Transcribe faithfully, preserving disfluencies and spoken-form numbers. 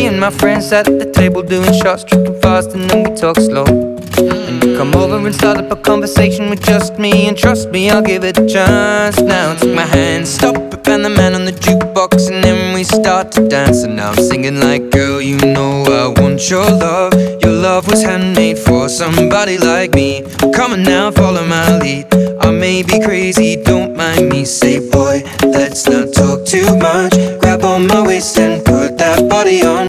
Me and my friends sat at the table doing shots, tripping fast, and then we talk slow. And you come over and start up a conversation with just me, and trust me, I'll give it a chance. Now take my hand, stop it, and the man on the jukebox, and then we start to dance. And now I'm singing like, girl, you know I want your love. Your love was handmade for somebody like me. Come on now, follow my lead. I may be crazy, don't mind me. Say, boy, let's not talk too much. Grab on my waist and